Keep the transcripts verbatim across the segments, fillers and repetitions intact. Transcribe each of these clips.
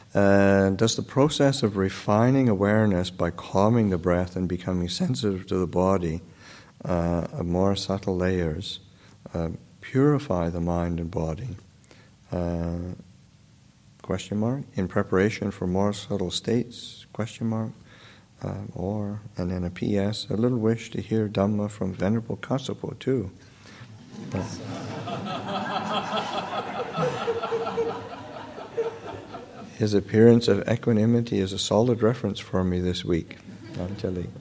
Uh, does the process of refining awareness by calming the breath and becoming sensitive to the body uh, of more subtle layers uh, purify the mind and body? Uh, question mark. In preparation for more subtle states? Question mark. Uh, or, and then a P S, a little wish to hear Dhamma from Venerable Kassapa too. Uh, His appearance of equanimity is a solid reference for me this week. I'm telling you.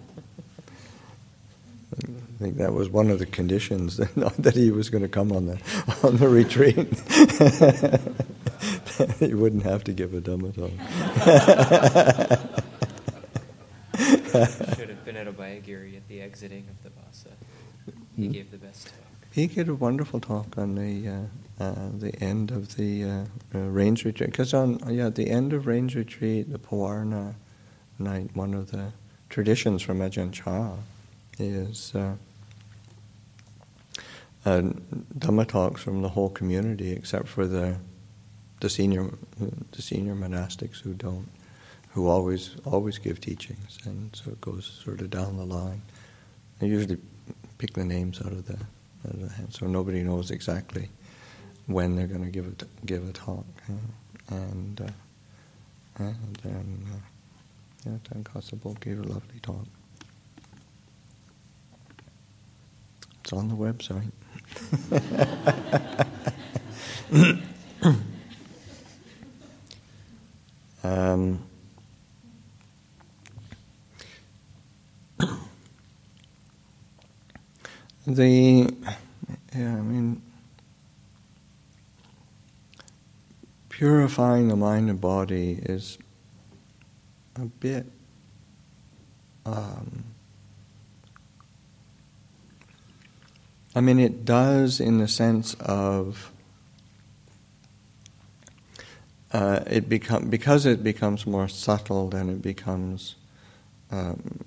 I think that was one of the conditions that, not that he was going to come on the on the retreat. He wouldn't have to give a Dhamma talk. Should have been at Abhayagiri at the exiting of the Vasa. He gave the best talk. He gave a wonderful talk on the uh, uh, the end of the uh, uh, range retreat. Because on yeah, at the end of range retreat, the Pavarna night, one of the traditions from Ajahn Chah is uh, uh, Dhamma talks from the whole community, except for the the senior the senior monastics who don't, who always always give teachings, and so it goes sort of down the line. They usually pick the names out of the out of the hand, so nobody knows exactly when they're going to give a t- give a talk, uh, and uh, and then uh, yeah, Dan Kassapa gave a lovely talk. It's on the website. um, the yeah, I mean, purifying the mind and body is a bit um, I mean, it does in the sense of uh, it become because it becomes more subtle, then it becomes um,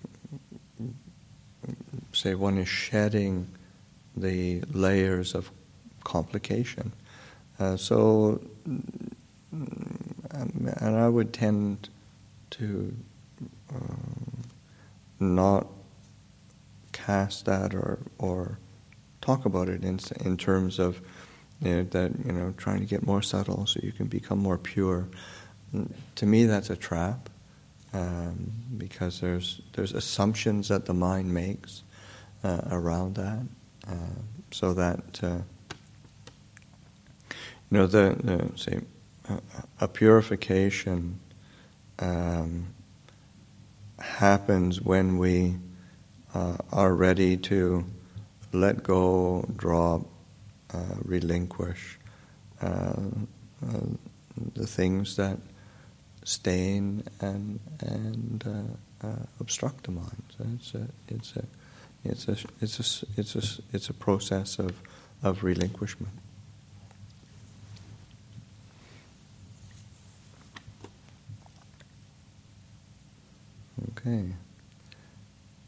say one is shedding the layers of complication. Uh, so, and I would tend to um, not cast that or or talk about it in in terms of you know, that you know trying to get more subtle so you can become more pure. To me, that's a trap um, because there's there's assumptions that the mind makes uh, around that, uh, so that uh, you know the, the say uh, a purification um, happens when we uh, are ready to let go, drop, uh, relinquish uh, uh, the things that stain and and uh, uh, obstruct the mind. So it's a it's a it's a it's a it's a it's a process of of relinquishment. Okay.